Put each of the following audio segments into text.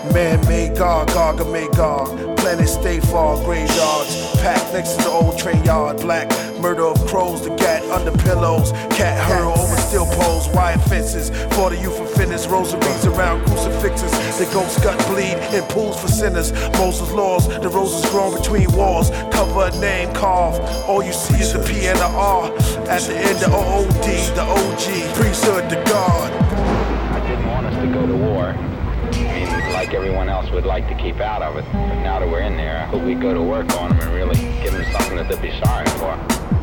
Man-made God, Gargamel God. Planet stay far, graveyards. Packed next to the old train yard. Black murder of crows, the gat under pillows. Cat hurl over steel poles, wire fences. For the youth of fitness, rosaries around crucifixes. The ghosts gut bleed in pools for sinners. Moses' laws, the roses grown between walls. Cover a name, carve. All you see is the P and the R. At the end, the OOD, the OG. Priesthood, the God. I didn't want us to go to war. I mean, like everyone else would like to keep out of it. But now that we're in there, I hope we go to work on them and really give them something that they'll be sorry for.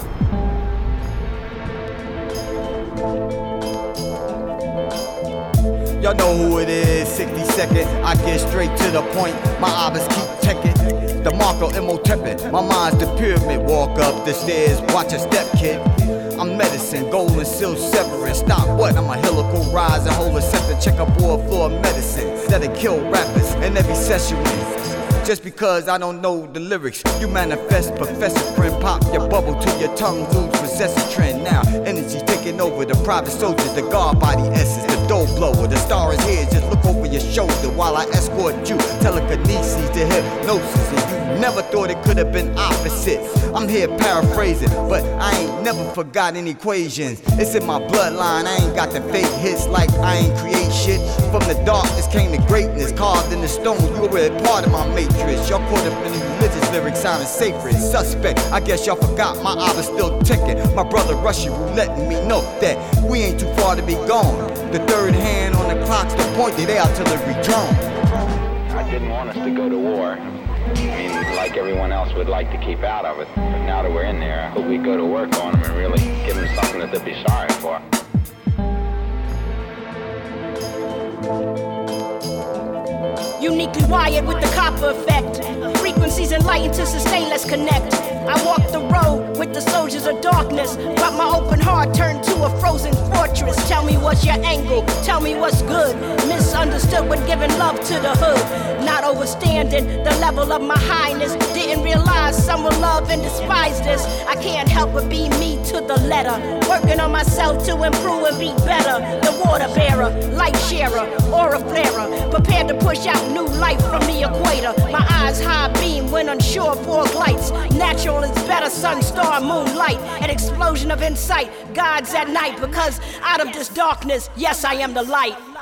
Y'all know who it is, 60 seconds, I get straight to the point. My eyes keep checking. The Marco Imhotep, my mind's the pyramid. Walk up the stairs, watch a step, kid. I'm medicine, gold and silk severing. Stop what? I'm a helical rise and hold a scepter. Check a board floor of medicine that'll kill rappers in every session. Just because I don't know the lyrics, you manifest, professor friend. Pop your bubble till your tongue lose possessive trend. Now, energy taking over the private soldiers, the guard body essence, the dough blower. The star is here, just look over your shoulder while I escort you. Telekinesis to hypnosis, and you never thought it could have been opposite. I'm here paraphrasing, but I ain't never forgotten equations. It's in my bloodline, I ain't got the fake hits like I ain't create shit. From the darkness came the greatness, carved in the stone. You were a part of my matrix. Y'all caught up in the religious lyrics sounding sacred. Suspect, I guess y'all forgot my eye was still ticking. My brother Russian roulette letting me know that we ain't too far to be gone. The third hand on the clock's the pointed artillery drone. I didn't want us to go to war. I mean, like everyone else would like to keep out of it. But now that we're in there, I hope we go to work on them and really give them something that they'll be sorry for. Uniquely wired with the copper effect. Frequencies enlightened to sustain, let's connect. I walk the road with the soldiers of darkness, but my open heart turned to a frozen fortress. Tell me what's your angle, tell me what's good. Misunderstood when giving love to the hood. Not overstanding the level of my highness. Didn't realize some will love and despise this. I can't help but be me to the letter. Working on myself to improve and be better. The water bearer, light sharer, aura flarer. Prepared to push out new life from the equator. My eyes high beam when unsure, pork lights. Natural is better, sun, star, moonlight. An explosion of insight, God's at night. Because out of this darkness, yes, I am the light.